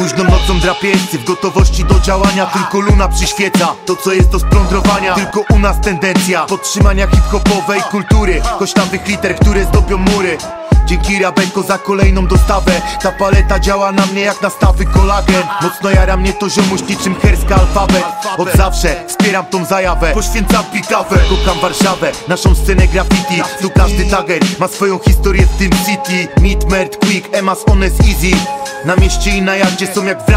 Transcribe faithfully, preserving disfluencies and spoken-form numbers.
Późną nocą drapieżcy w gotowości do działania. Tylko luna przyświeca, to co jest do splądrowania. Tylko u nas tendencja podtrzymania hip-hopowej kultury, koślawych liter, które zdobią mury. Dzięki Rabeko za kolejną dostawę. Ta paleta działa na mnie jak nastawy kolagen. Mocno jara mnie to ziomuś niczym herska alfabet. Od zawsze wspieram tą zajawę, poświęcam pikawę. Kocham Warszawę, naszą scenę graffiti. Tu każdy target ma swoją historię w tym city. Meet, Mert, Quick, Emas, Honest, Easy. Na mieście i na jadzie są jak w